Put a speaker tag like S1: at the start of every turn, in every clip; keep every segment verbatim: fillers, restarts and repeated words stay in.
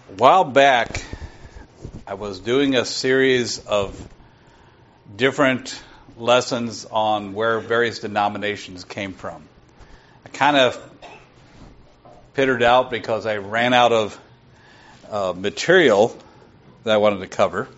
S1: A while back, I was doing a series of different lessons on where various denominations came from. I kind of pittered out because I ran out of uh, material that I wanted to cover.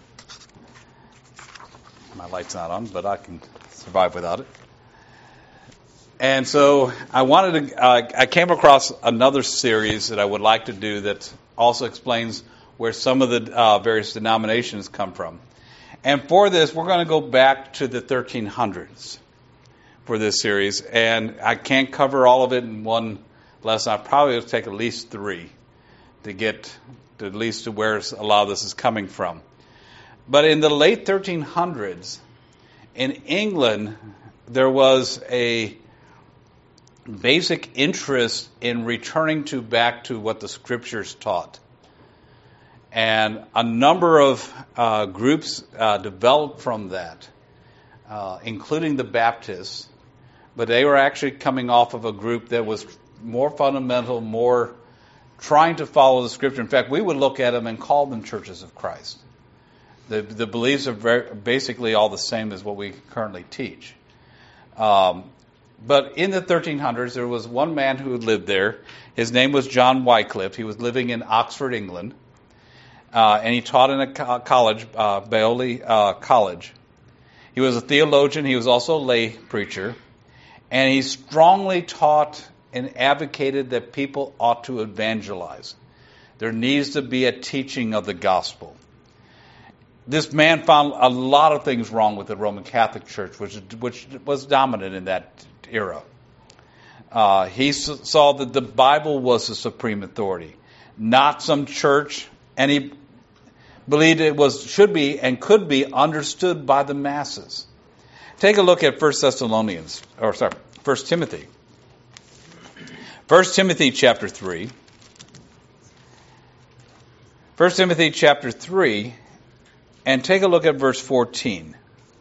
S1: My light's not on, but I can survive without it. And so I wanted to, uh, I came across another series that I would like to do that also explains where some of the uh, various denominations come from. And for this, we're going to go back to the thirteen hundreds for this series. And I can't cover all of it in one lesson. I probably will take at least three to get to at least to where a lot of this is coming from. But in the late thirteen hundreds, in England, there was a basic interest in returning to back to what the Scriptures taught. And a number of uh, groups uh, developed from that, uh, including the Baptists, but they were actually coming off of a group that was more fundamental, more trying to follow the Scripture. In fact, we would look at them and call them churches of Christ. The, the beliefs are very, basically all the same as what we currently teach. Um, But in the thirteen hundreds, there was one man who lived there. His name was John Wycliffe. He was living in Oxford, England. Uh, and he taught in a co- college, uh, Balliol uh, College. He was a theologian. He was also a lay preacher. And he strongly taught and advocated that people ought to evangelize. There needs to be a teaching of the gospel. This man found a lot of things wrong with the Roman Catholic Church, which, which was dominant in that era. Uh, he saw that the Bible was the supreme authority, not some church, and he believed it was should be and could be understood by the masses. Take a look at First Thessalonians, or sorry, First Timothy. First Timothy chapter three. First Timothy chapter three, and take a look at verse fourteen.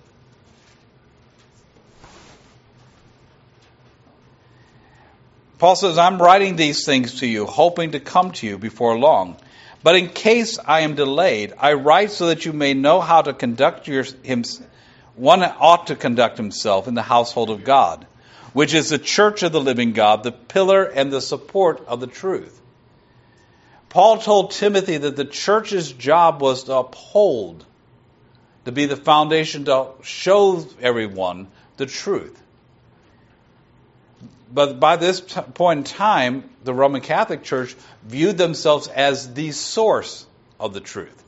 S1: Paul says, I'm writing these things to you, hoping to come to you before long. But in case I am delayed, I write so that you may know how to conduct your, him, one ought to conduct himself in the household of God, which is the church of the living God, the pillar and the support of the truth. Paul told Timothy that the church's job was to uphold, to be the foundation to show everyone the truth. But by this t- point in time, the Roman Catholic Church viewed themselves as the source of the truth.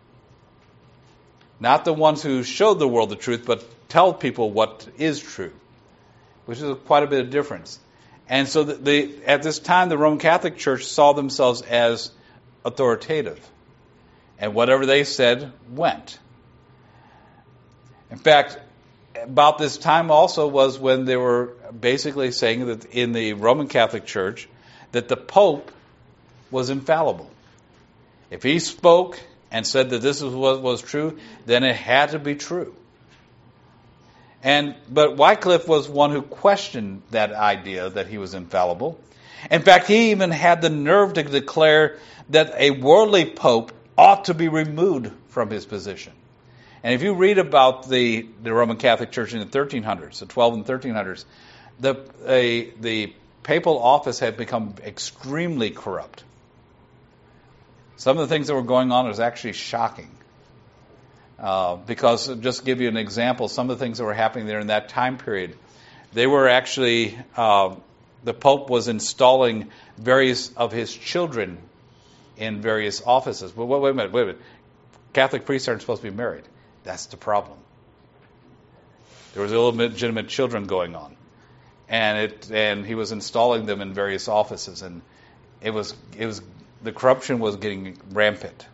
S1: Not the ones who showed the world the truth, but tell people what is true, which is quite a bit of difference. And so the, the, at this time, the Roman Catholic Church saw themselves as authoritative. And whatever they said went. In fact, about this time also was when they were basically saying that in the Roman Catholic Church that the Pope was infallible. If he spoke and said that this is what was true, then it had to be true. And but Wycliffe was one who questioned that idea that he was infallible. In fact, he even had the nerve to declare that a worldly pope ought to be removed from his position. And if you read about the, the Roman Catholic Church in the thirteen hundreds, the twelve and thirteen hundreds, the, a, the papal office had become extremely corrupt. Some of the things that were going on was actually shocking. Uh, because, just to give you an example, some of the things that were happening there in that time period, they were actually, uh, the Pope was installing various of his children in various offices. But wait, wait a minute, wait a minute. Catholic priests aren't supposed to be married. That's the problem. There was illegitimate children going on, and it and he was installing them in various offices, and it was it was the corruption was getting rampant.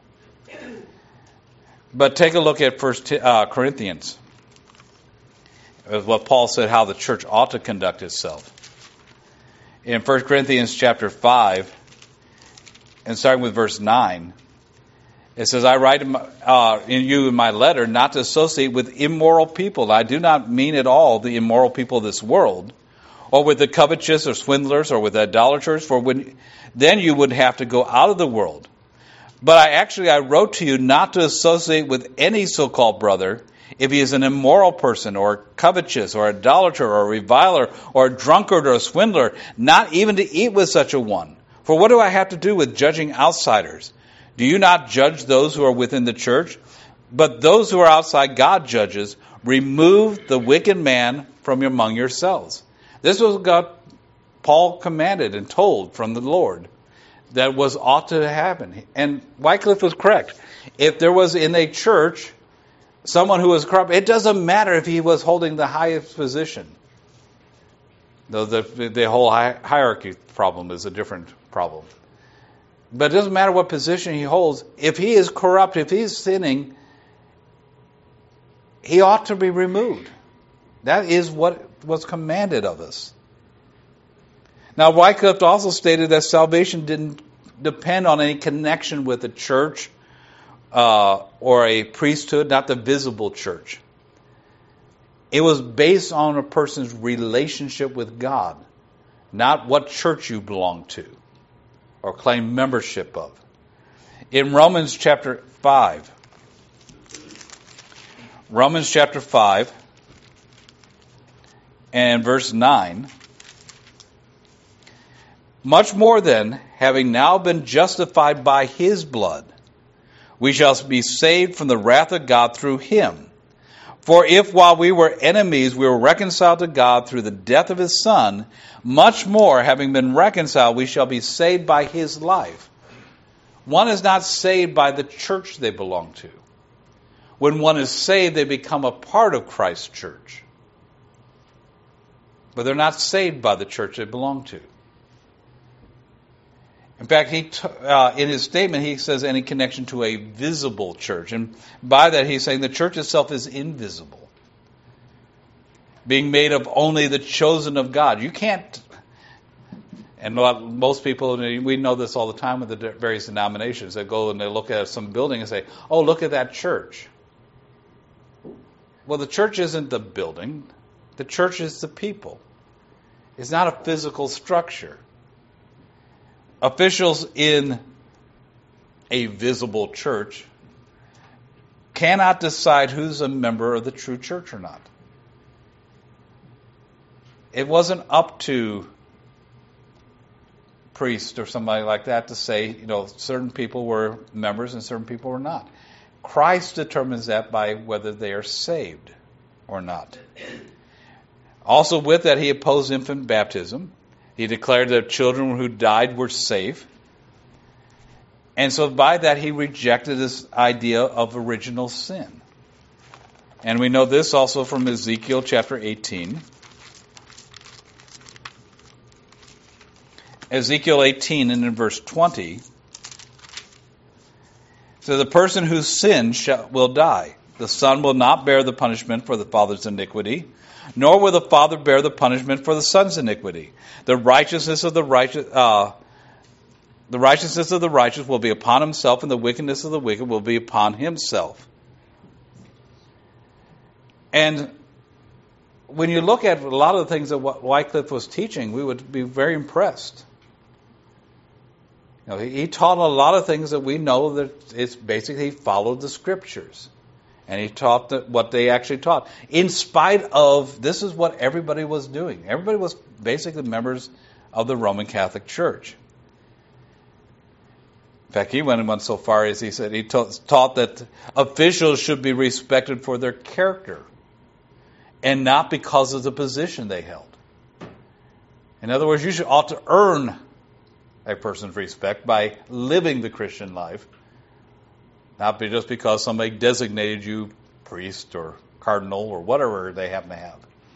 S1: But take a look at First uh, Corinthians, what Paul said how the church ought to conduct itself. In First Corinthians chapter five, and starting with verse nine. It says, I write uh, in you in my letter not to associate with immoral people. I do not mean at all the immoral people of this world, or with the covetous or swindlers or with idolaters, for when then you would have to go out of the world. But I actually I wrote to you not to associate with any so-called brother if he is an immoral person or covetous or idolater or reviler or a drunkard or a swindler, not even to eat with such a one. For what do I have to do with judging outsiders? Do you not judge those who are within the church? But those who are outside God judges. Remove the wicked man from among yourselves. This was what God, Paul commanded and told from the Lord that was ought to happen. And Wycliffe was correct. If there was in a church someone who was corrupt, it doesn't matter if he was holding the highest position. Though the, the whole hierarchy problem is a different problem. But it doesn't matter what position he holds. If he is corrupt, if he's sinning, he ought to be removed. That is what was commanded of us. Now, Wycliffe also stated that salvation didn't depend on any connection with the church uh, or a priesthood, not the visible church. It was based on a person's relationship with God, not what church you belong to or claim membership of. In Romans chapter five, Romans chapter five and verse nine, much more then, having now been justified by his blood, we shall be saved from the wrath of God through him. For if while we were enemies we were reconciled to God through the death of his Son, much more, having been reconciled, we shall be saved by his life. One is not saved by the church they belong to. When one is saved, they become a part of Christ's church. But they're not saved by the church they belong to. In fact, he t- uh, in his statement, he says any connection to a visible church. And by that, he's saying the church itself is invisible, being made of only the chosen of God. You can't, and most people, we know this all the time with the various denominations that go and they look at some building and say, oh, look at that church. Well, the church isn't the building. The church is the people. It's not a physical structure. Officials in a visible church cannot decide who's a member of the true church or not. It wasn't up to priests or somebody like that to say, you know, certain people were members and certain people were not. Christ determines that by whether they are saved or not. Also with that, he opposed infant baptism. He declared that children who died were safe. And so by that, he rejected this idea of original sin. And we know this also from Ezekiel chapter eighteen. Ezekiel eighteen and in verse twenty. So the person who sins shall, will die. The son will not bear the punishment for the father's iniquity, nor will the father bear the punishment for the son's iniquity. The righteousness of the righteous, uh, the righteousness of the righteous will be upon himself, and the wickedness of the wicked will be upon himself. And when you look at a lot of the things that Wycliffe was teaching, we would be very impressed. You know, he taught a lot of things that we know that it's basically he followed the scriptures. And he taught that what they actually taught. In spite of, this is what everybody was doing. Everybody was basically members of the Roman Catholic Church. In fact, he went and went so far as he said he taught, taught that officials should be respected for their character and not because of the position they held. In other words, you should ought to earn a person's respect by living the Christian life, not be just because somebody designated you priest or cardinal or whatever they happen to have.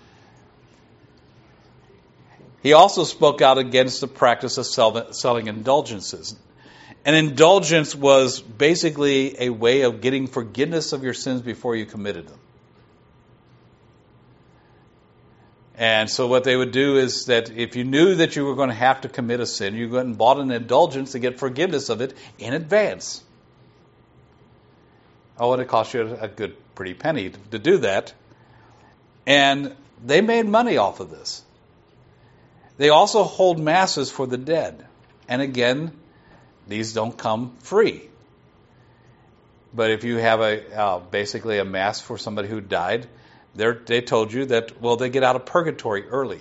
S1: He also spoke out against the practice of selling indulgences. An indulgence was basically a way of getting forgiveness of your sins before you committed them. And so what they would do is that if you knew that you were going to have to commit a sin, you went and bought an indulgence to get forgiveness of it in advance. Oh, and it cost you a good, pretty penny to, to do that. And they made money off of this. They also hold masses for the dead. And again, these don't come free. But if you have a uh, basically a mass for somebody who died, they told you that, well, they get out of purgatory early.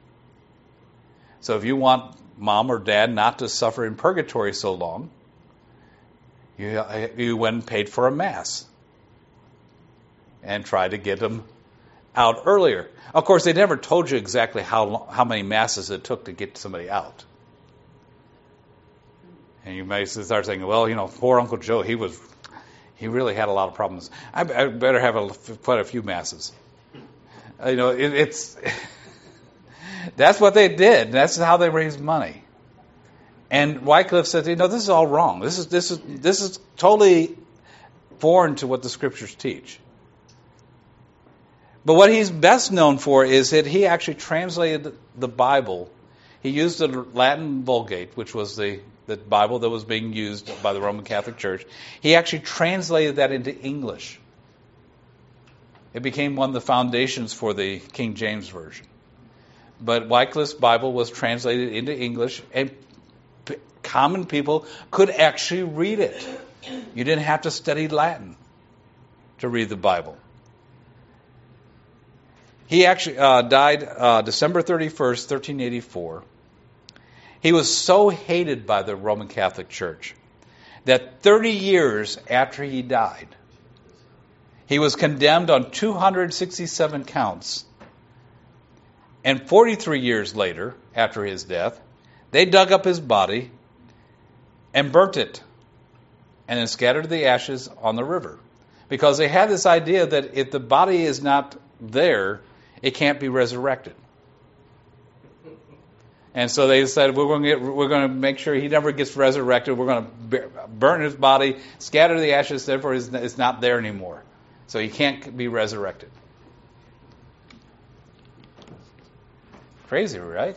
S1: So if you want mom or dad not to suffer in purgatory so long, you, you went and paid for a mass and tried to get them out earlier. Of course, they never told you exactly how long, how many masses it took to get somebody out. And you may start saying, well, you know, poor Uncle Joe, he was, he really had a lot of problems. I, I better have a, quite a few masses. You know, it, it's that's what they did. That's how they raised money. And Wycliffe said, you know, this is all wrong. This is this is this is totally foreign to what the Scriptures teach. But what he's best known for is that he actually translated the Bible. He used the Latin Vulgate, which was the, the Bible that was being used by the Roman Catholic Church. He actually translated that into English. It became one of the foundations for the King James Version. But Wycliffe's Bible was translated into English, and p- common people could actually read it. You didn't have to study Latin to read the Bible. He actually uh, died uh, December thirty-first, thirteen eighty-four. He was so hated by the Roman Catholic Church that thirty years after he died, he was condemned on two hundred sixty-seven counts. And forty-three years later, after his death, they dug up his body and burnt it and then scattered the ashes on the river. Because they had this idea that if the body is not there, it can't be resurrected. And so they said, we're going to get, we're going to make sure he never gets resurrected. We're going to burn his body, scatter the ashes, therefore it's not there anymore. So he can't be resurrected. Crazy, right?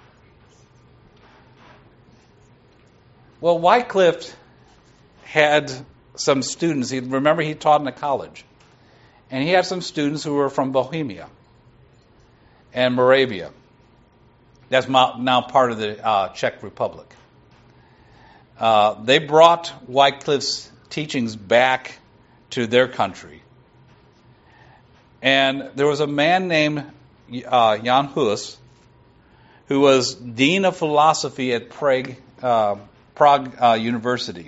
S1: Well, Wycliffe had some students. He, remember, he taught in a college. And he had some students who were from Bohemia and Moravia. That's now part of the uh, Czech Republic. Uh, they brought Wycliffe's teachings back to their country. And there was a man named uh, Jan Hus, who was Dean of Philosophy at Prague, uh, Prague uh, University.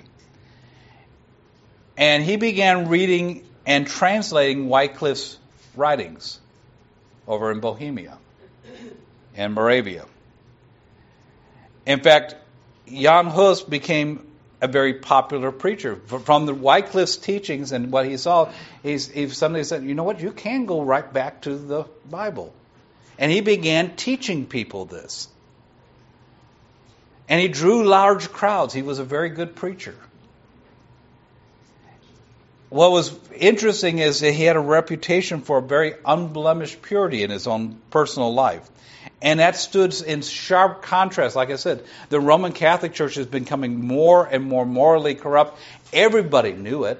S1: And he began reading and translating Wycliffe's writings over in Bohemia and Moravia. In fact, Jan Hus became a very popular preacher. From the Wycliffe's teachings and what he saw, he's, he suddenly said, you know what, you can go right back to the Bible. And he began teaching people this. And he drew large crowds. He was a very good preacher. What was interesting is that he had a reputation for a very unblemished purity in his own personal life. And that stood in sharp contrast. Like I said, the Roman Catholic Church is becoming more and more morally corrupt. Everybody knew it.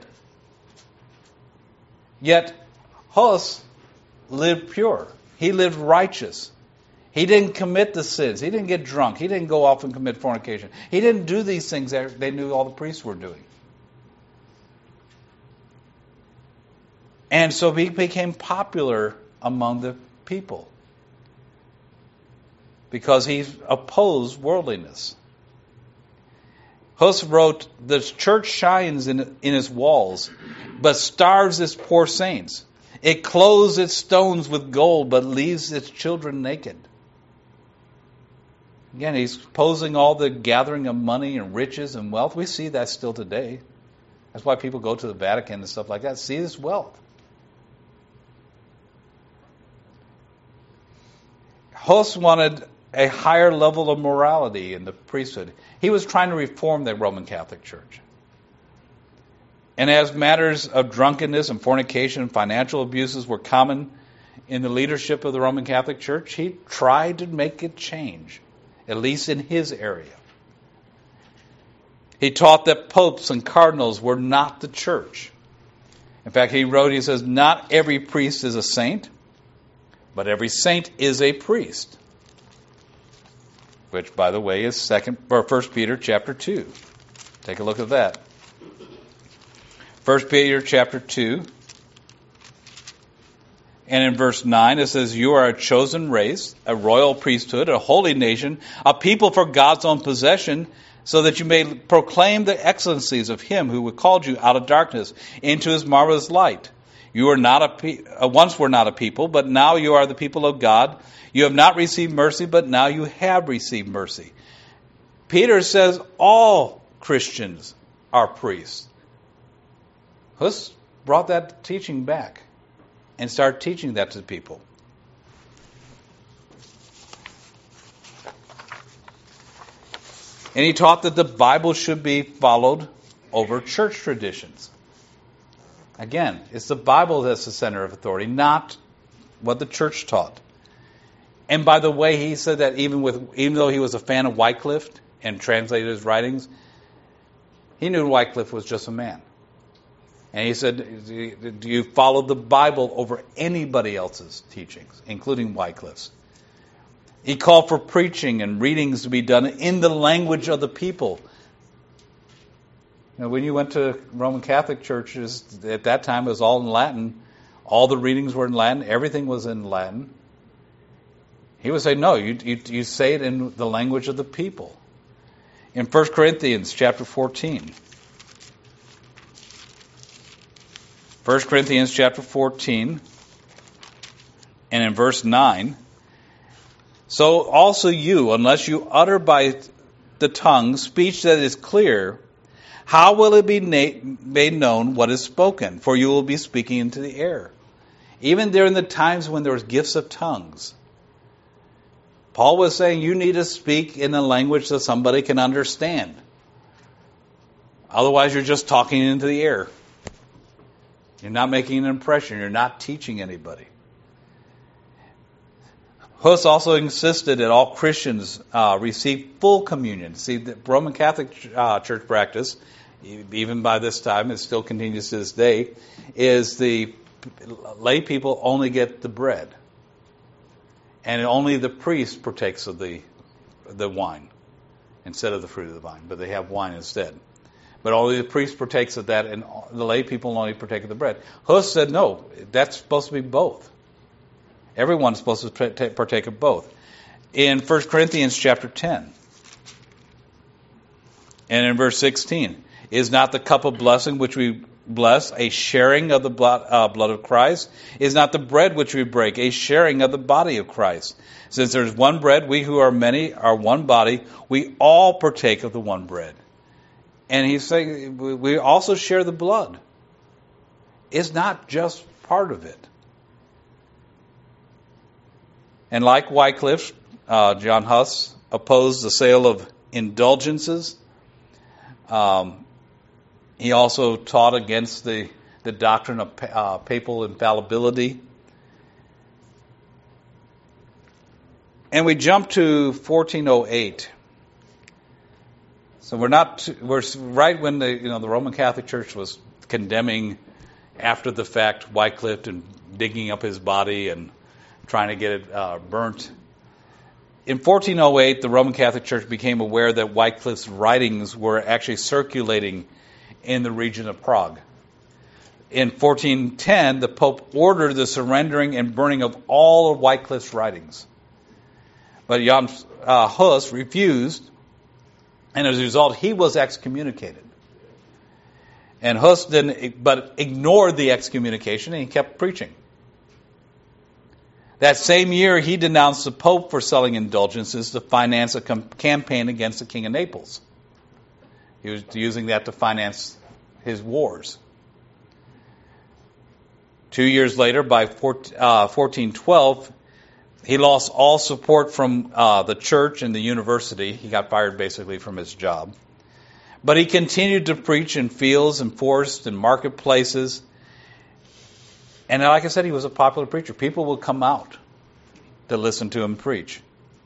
S1: Yet, Hus lived pure. He lived righteous. He didn't commit the sins. He didn't get drunk. He didn't go off and commit fornication. He didn't do these things that they knew all the priests were doing. And so he became popular among the people because he opposed worldliness. Hus wrote, the church shines in, in its walls, but starves its poor saints. It clothes its stones with gold, but leaves its children naked. Again, he's opposing all the gathering of money and riches and wealth. We see that still today. That's why people go to the Vatican and stuff like that. See this wealth. Hus wanted a higher level of morality in the priesthood. He was trying to reform the Roman Catholic Church. And as matters of drunkenness and fornication and financial abuses were common in the leadership of the Roman Catholic Church, he tried to make it change, at least in his area. He taught that popes and cardinals were not the church. In fact, he wrote, he says, not every priest is a saint, but every saint is a priest. Which, by the way, is second or First Peter chapter two. Take a look at that. First Peter chapter two. And in verse nine it says, you are a chosen race, a royal priesthood, a holy nation, a people for God's own possession, so that you may proclaim the excellencies of him who called you out of darkness into his marvelous light. You are not a pe- uh, once were not a people, but now you are the people of God. You have not received mercy, but now you have received mercy. Peter says all Christians are priests. Hus brought that teaching back and started teaching that to people. And he taught that the Bible should be followed over church traditions. Again, it's the Bible that's the center of authority, not what the church taught. And by the way, he said that even with even though he was a fan of Wycliffe and translated his writings, he knew Wycliffe was just a man. And he said, do you follow the Bible over anybody else's teachings, including Wycliffe's? He called for preaching and readings to be done in the language of the people. You know, when you went to Roman Catholic churches, at that time it was all in Latin. All the readings were in Latin. Everything was in Latin. He would say, no, you, you, you say it in the language of the people. In First Corinthians chapter fourteen. First Corinthians chapter fourteen, and in verse nine, so also you, unless you utter by the tongue speech that is clear, how will it be na- made known what is spoken? For you will be speaking into the air. Even during the times when there was gifts of tongues, Paul was saying you need to speak in a language that somebody can understand. Otherwise, you're just talking into the air. You're not making an impression. You're not teaching anybody. Hus also insisted that all Christians uh, receive full communion. See, the Roman Catholic uh, Church practice, even by this time, it still continues to this day, is the lay people only get the bread. And only the priest partakes of the the wine instead of the fruit of the vine. But they have wine instead. But only the priest partakes of that, and the lay people only partake of the bread. Hus said, no, that's supposed to be both. Everyone's supposed to partake of both. In First Corinthians chapter ten, and in verse sixteen, is not the cup of blessing which we bless a sharing of the blood, uh, blood of Christ? Is not the bread which we break a sharing of the body of Christ? Since there's one bread, we who are many are one body, we all partake of the one bread. And he's saying we also share the blood. It's not just part of it. And like Wycliffe, uh, John Huss opposed the sale of indulgences. Um, he also taught against the, the doctrine of uh, papal infallibility. And we jump to fourteen oh eight. So we're not we're right when the you know the Roman Catholic Church was condemning after the fact Wycliffe and digging up his body and trying to get it uh, burnt. In fourteen oh eight, the Roman Catholic Church became aware that Wycliffe's writings were actually circulating in the region of Prague. In fourteen ten, the Pope ordered the surrendering and burning of all of Wycliffe's writings. But Jan uh, Hus refused, and as a result, he was excommunicated. And Hus didn't, but ignored the excommunication, and he kept preaching. That same year, he denounced the Pope for selling indulgences to finance a com- campaign against the King of Naples. He was using that to finance his wars. Two years later, by fourteen twelve, he lost all support from uh, the church and the university. He got fired basically from his job. But he continued to preach in fields and forests and marketplaces. And like I said, he was a popular preacher. People would come out to listen to him preach.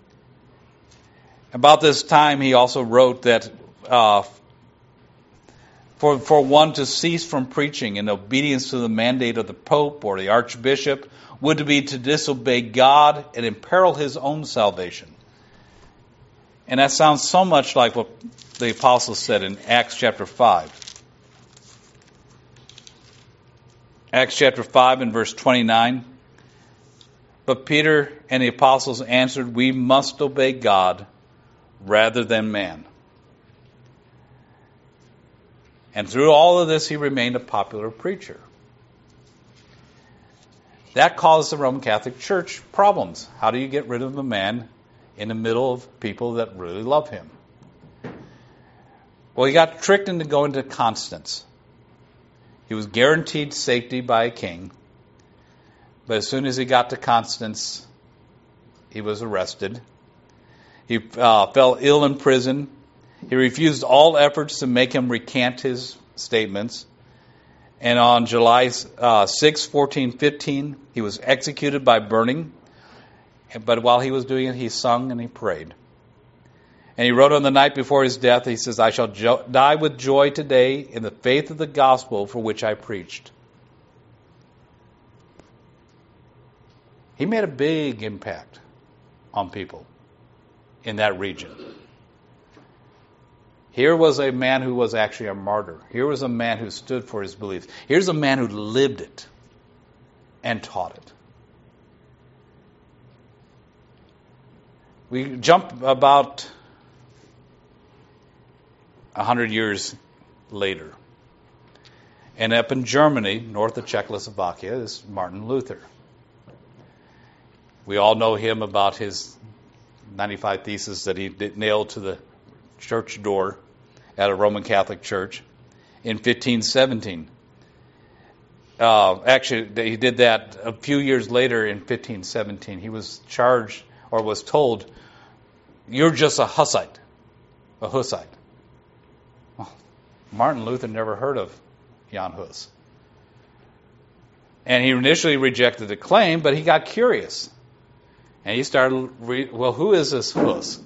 S1: About this time, he also wrote that uh, for, for one to cease from preaching in obedience to the mandate of the Pope or the Archbishop would be to disobey God and imperil his own salvation. And that sounds so much like what the apostles said in Acts chapter five. Acts chapter five and verse twenty-nine. But Peter and the apostles answered, "We must obey God rather than man." And through all of this, he remained a popular preacher. That caused the Roman Catholic Church problems. How do you get rid of a man in the middle of people that really love him? Well, he got tricked into going to Constance. He was guaranteed safety by a king. But as soon as he got to Constance, he was arrested. He uh, fell ill in prison. He refused all efforts to make him recant his statements. And on July uh, sixth, fourteen fifteen, he was executed by burning. But while he was doing it, he sung and he prayed. And he wrote on the night before his death, he says, "I shall jo- die with joy today in the faith of the gospel for which I preached." He made a big impact on people in that region. Here was a man who was actually a martyr. Here was a man who stood for his beliefs. Here's a man who lived it and taught it. We jump about a hundred years later. And up in Germany, north of Czechoslovakia, is Martin Luther. We all know him about his ninety-five Theses that he nailed to the church door at a Roman Catholic church in fifteen seventeen. Uh, actually, he did that a few years later in fifteen seventeen. He was charged or was told, "You're just a Hussite, a Hussite." Well, Martin Luther never heard of Jan Hus. And he initially rejected the claim, but he got curious. And he started, re- well, who is this Hus?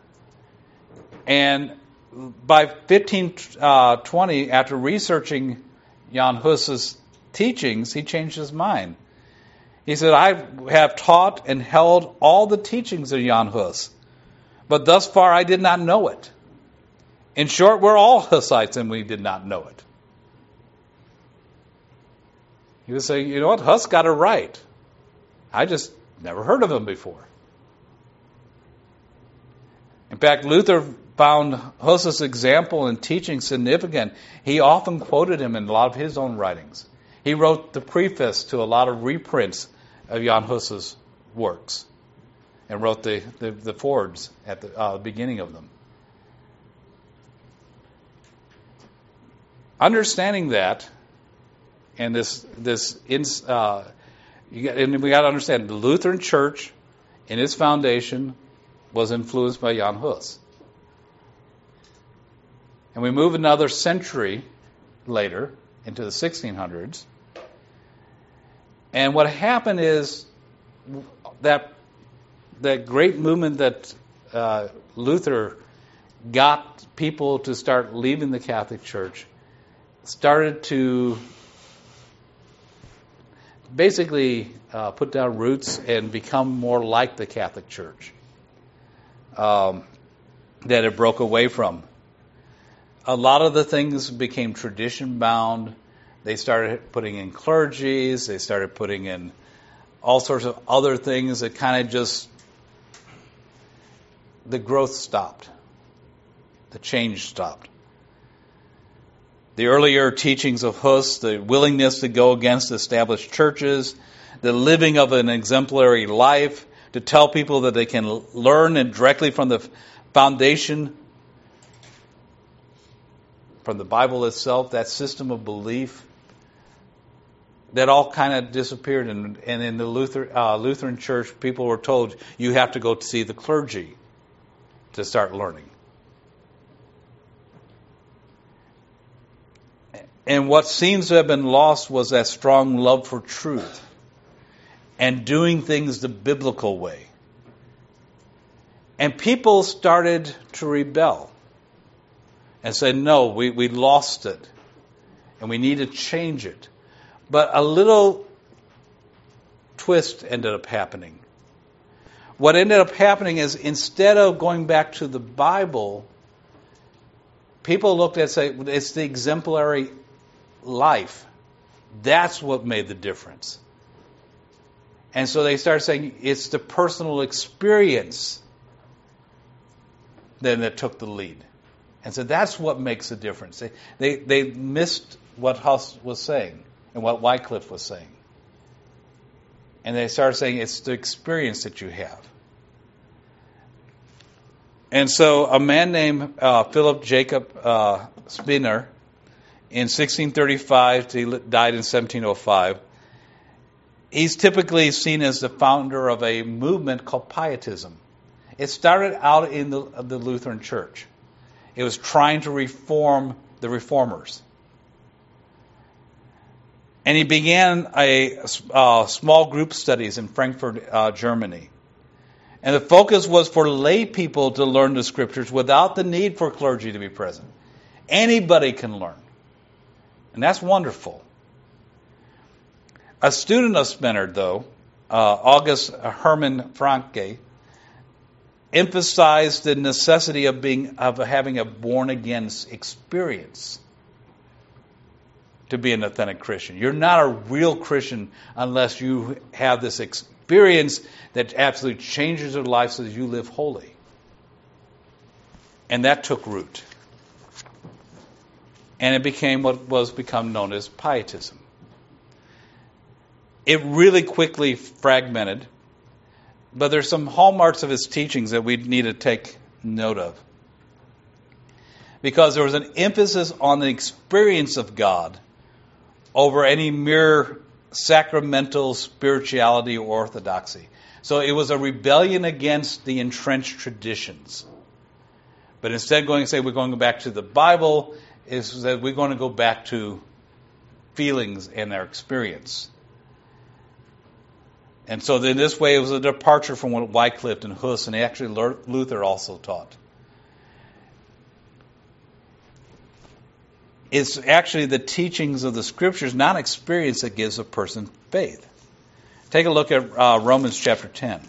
S1: And by fifteen twenty, after researching Jan Hus's teachings, he changed his mind. He said, "I have taught and held all the teachings of Jan Hus, but thus far I did not know it. In short, we're all Hussites and we did not know it." He would say, "You know what? Hus got it right. I just never heard of him before." In fact, Luther found Hus's example and teaching significant. He often quoted him in a lot of his own writings. He wrote the preface to a lot of reprints of Jan Hus's works and wrote the, the, the forwards at the uh, beginning of them. Understanding that, and this this uh, you got, and we got to understand the Lutheran Church in its foundation was influenced by Jan Hus. And we move another century later into the sixteen hundreds. And what happened is that that great movement that uh, Luther got people to start leaving the Catholic Church started to basically uh, put down roots and become more like the Catholic Church um, that it broke away from. A lot of the things became tradition-bound. They started putting in clergies. They started putting in all sorts of other things that kind of just, the growth stopped. The change stopped. The earlier teachings of Hus, the willingness to go against established churches, the living of an exemplary life, to tell people that they can learn and directly from the foundation, from the Bible itself, that system of belief, that all kind of disappeared. And, and in the Luther, uh, Lutheran Church, people were told, you have to go to see the clergy to start learning. And what seems to have been lost was that strong love for truth and doing things the biblical way. And people started to rebel and say, no, we, we lost it and we need to change it. But a little twist ended up happening. What ended up happening is instead of going back to the Bible, people looked at say it's the exemplary life That's what made the difference. And so they started saying it's the personal experience then that took the lead. And so that's what makes a difference. They, they, they missed what Huss was saying and what Wycliffe was saying. And they started saying it's the experience that you have. And so a man named uh, Philip Jacob uh, Spener in sixteen thirty-five, he died in seventeen oh five, he's typically seen as the founder of a movement called Pietism. It started out in the, the Lutheran Church. It was trying to reform the reformers. And he began a uh, small group studies in Frankfurt, uh, Germany. And the focus was for lay people to learn the scriptures without the need for clergy to be present. Anybody can learn. And that's wonderful. A student of Spener, though, uh, August Hermann Francke, emphasized the necessity of being of having a born-again experience to be an authentic Christian. You're not a real Christian unless you have this experience that absolutely changes your life so that you live holy. And that took root. And it became what was become known as Pietism. It really quickly fragmented, but there's some hallmarks of his teachings that we need to take note of. Because there was an emphasis on the experience of God over any mere sacramental spirituality or orthodoxy. So it was a rebellion against the entrenched traditions. But instead going and say we're going to go back to the Bible, is that we're going to go back to feelings and their experience. And so in this way it was a departure from what Wycliffe and Huss and actually Luther also taught. It's actually the teachings of the Scriptures, not experience, that gives a person faith. Take a look at uh, Romans chapter ten.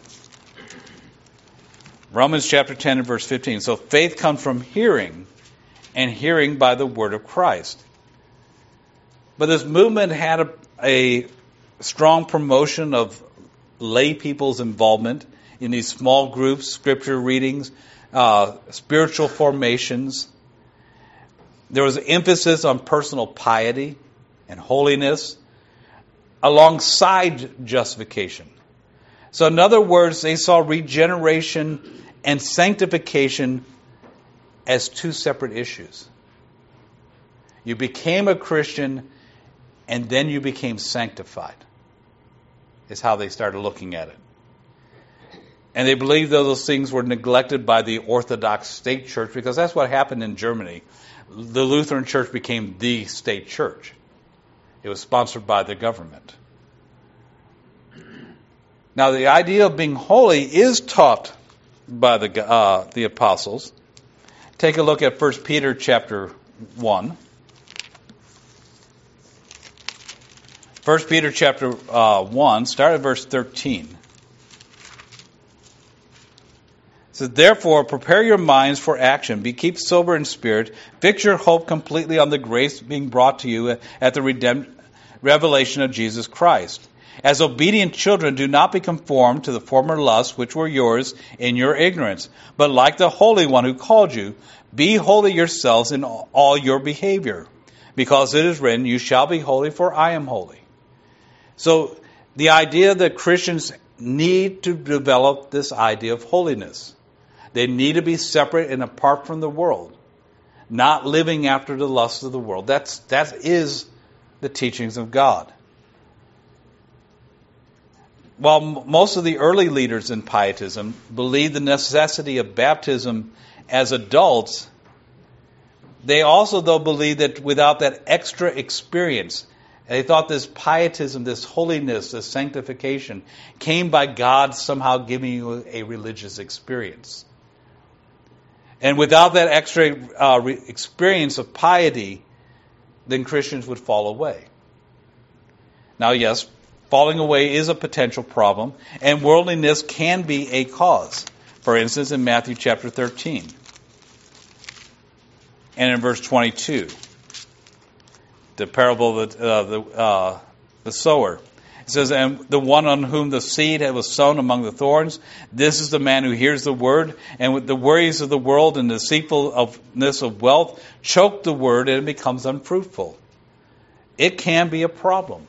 S1: Romans chapter ten and verse fifteen. So faith comes from hearing, and hearing by the word of Christ. But this movement had a, a strong promotion of lay people's involvement in these small groups, scripture readings, uh, spiritual formations. There was emphasis on personal piety and holiness alongside justification. So in other words, they saw regeneration and sanctification as two separate issues. You became a Christian and then you became sanctified, is how they started looking at it. And they believed that those things were neglected by the Orthodox state church, because that's what happened in Germany. The Lutheran Church became the state church. It was sponsored by the government. Now, the idea of being holy is taught by the uh, the apostles. Take a look at First Peter chapter one. First Peter chapter uh, one, start at verse thirteen. So therefore, prepare your minds for action. Be keep sober in spirit. Fix your hope completely on the grace being brought to you at the redemp- revelation of Jesus Christ. As obedient children, do not be conformed to the former lusts which were yours in your ignorance, but like the Holy One who called you, be holy yourselves in all your behavior, because it is written, "You shall be holy, for I am holy." So the idea that Christians need to develop this idea of holiness. They need to be separate and apart from the world, not living after the lusts of the world. That's that is the teachings of God. While most of the early leaders in Pietism believed the necessity of baptism as adults, they also, though, believed that without that extra experience, they thought this pietism, this holiness, this sanctification came by God somehow giving you a religious experience. And without that extra uh, re- experience of piety, then Christians would fall away. Now, yes, falling away is a potential problem, and worldliness can be a cause. For instance, in Matthew chapter thirteen and in verse twenty-two. the parable of the, uh, the, uh, the sower. It says, and the one on whom the seed was sown among the thorns, this is the man who hears the word, and with the worries of the world and the deceitfulness of wealth choke the word, and it becomes unfruitful. It can be a problem.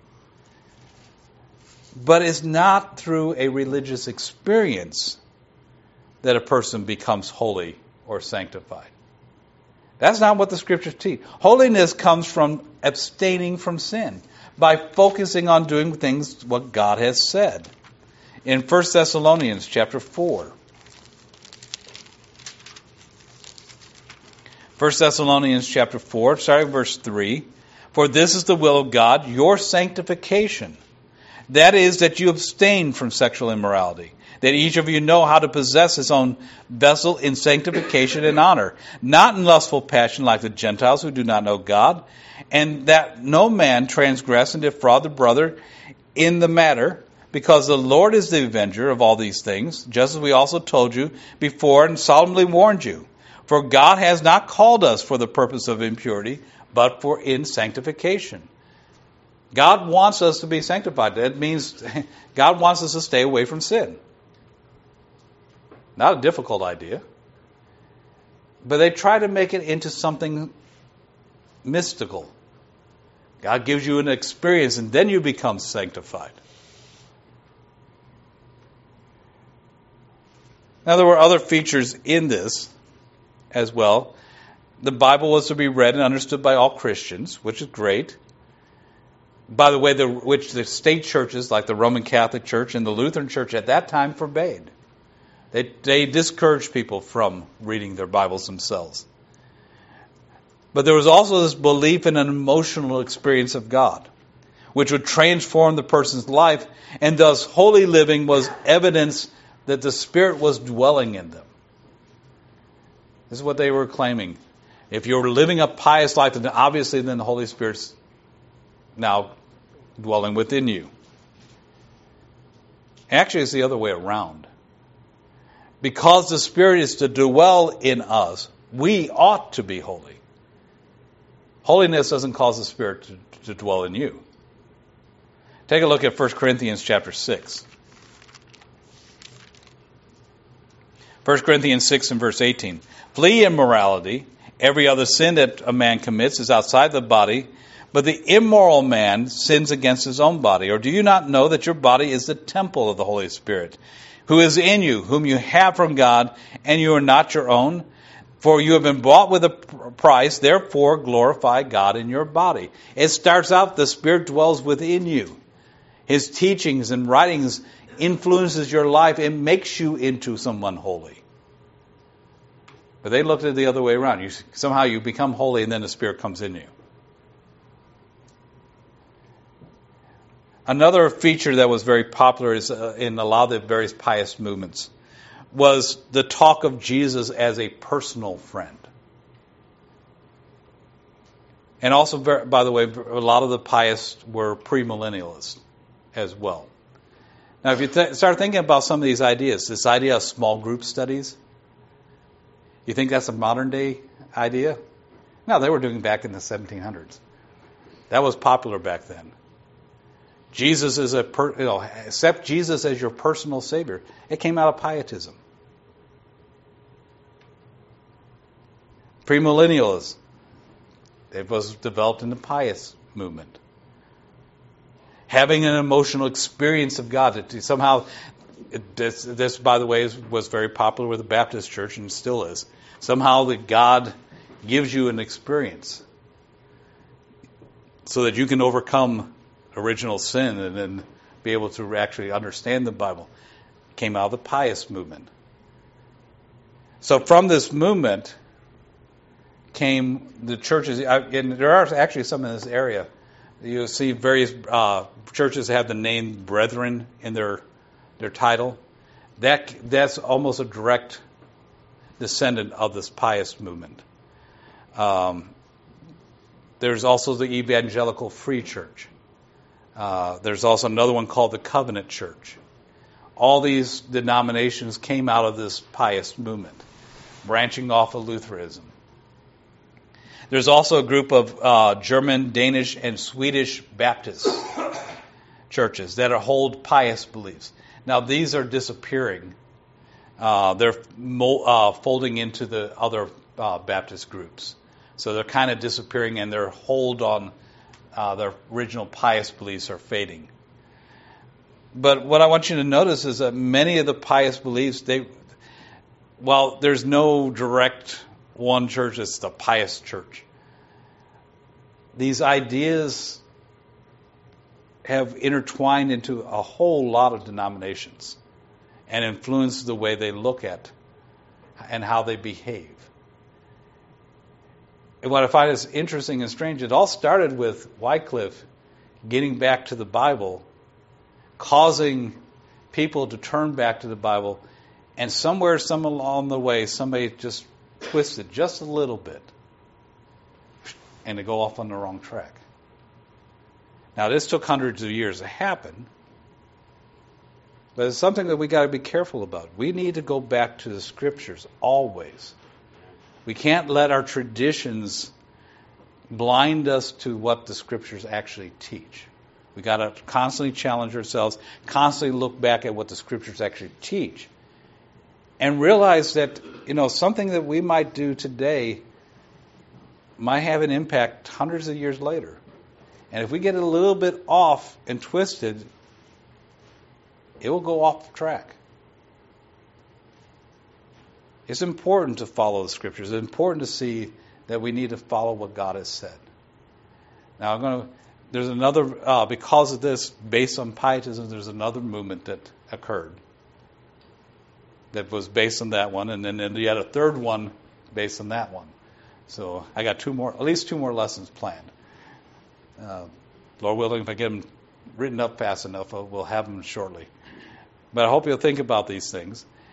S1: But it's not through a religious experience that a person becomes holy or sanctified. That's not what the Scriptures teach. Holiness comes from abstaining from sin, by focusing on doing things what God has said. In First Thessalonians chapter four. First Thessalonians chapter four, starting verse three. For this is the will of God, your sanctification. That is, that you abstain from sexual immorality, that each of you know how to possess his own vessel in sanctification and honor, not in lustful passion like the Gentiles who do not know God, and that no man transgress and defraud the brother in the matter, because the Lord is the avenger of all these things, just as we also told you before and solemnly warned you. For God has not called us for the purpose of impurity, but for in sanctification. God wants us to be sanctified. That means God wants us to stay away from sin. Not a difficult idea. But they try to make it into something mystical. God gives you an experience and then you become sanctified. Now there were other features in this as well. The Bible was to be read and understood by all Christians, which is great. By the way, the, which the state churches like the Roman Catholic Church and the Lutheran Church at that time forbade. They, they discouraged people from reading their Bibles themselves. But there was also this belief in an emotional experience of God, which would transform the person's life, and thus holy living was evidence that the Spirit was dwelling in them. This is what they were claiming. If you're living a pious life, then obviously then the Holy Spirit's now dwelling within you. Actually, it's the other way around. Because the Spirit is to dwell in us, we ought to be holy. Holiness doesn't cause the Spirit to, to dwell in you. Take a look at First Corinthians chapter six. First Corinthians six and verse eighteen. Flee immorality. Every other sin that a man commits is outside the body, but the immoral man sins against his own body. Or do you not know that your body is the temple of the Holy Spirit, who is in you, whom you have from God, and you are not your own? For you have been bought with a price, therefore glorify God in your body. It starts out, the Spirit dwells within you. His teachings and writings influences your life. It makes you into someone holy. But they looked at it the other way around. You, somehow you become holy and then the Spirit comes in you. Another feature that was very popular is uh, in a lot of the various pious movements was the talk of Jesus as a personal friend. And also, by the way, a lot of the pious were premillennialists as well. Now, if you th- start thinking about some of these ideas, this idea of small group studies, you think that's a modern day idea? No, they were doing it back in the seventeen hundreds. That was popular back then. Jesus is a per, you know, accept Jesus as your personal Savior. It came out of pietism. Premillennialism. It was developed in the pious movement. Having an emotional experience of God. It, somehow, it, this, this, by the way, is, was very popular with the Baptist Church and still is. Somehow that God gives you an experience so that you can overcome original sin and then be able to actually understand the Bible. It came out of the pious movement. So from this movement came the churches, and there are actually some in this area. You'll see various uh, churches have the name Brethren in their their title. That that's almost a direct descendant of this pious movement. Um, there's also the Evangelical Free Church. Uh, there's also another one called the Covenant Church. All these denominations came out of this pious movement, branching off of Lutheranism. There's also a group of uh, German, Danish, and Swedish Baptist churches that are, hold pious beliefs. Now, these are disappearing. Uh, they're mo- uh, folding into the other uh, Baptist groups. So they're kind of disappearing, and their hold on uh, their original pious beliefs are fading. But what I want you to notice is that many of the pious beliefs, they, while there's no direct one church that's the pious church, these ideas have intertwined into a whole lot of denominations and influenced the way they look at and how they behave. And what I find is interesting and strange, it all started with Wycliffe getting back to the Bible, causing people to turn back to the Bible, and somewhere, some along the way, somebody just twisted just a little bit, and they go off on the wrong track. Now, this took hundreds of years to happen, but it's something that we got to be careful about. We need to go back to the Scriptures always. We can't let our traditions blind us to what the Scriptures actually teach. We got to constantly challenge ourselves, constantly look back at what the Scriptures actually teach, and realize that, you know, something that we might do today might have an impact hundreds of years later. And if we get it a little bit off and twisted, it will go off track. It's important to follow the Scriptures. It's important to see that we need to follow what God has said. Now, I'm going to. There's another, uh, because of this, based on pietism, there's another movement that occurred that was based on that one, and then, then you had a third one based on that one. So I got two more, at least two more lessons planned. Uh, Lord willing, if I get them written up fast enough, we'll have them shortly. But I hope you'll think about these things.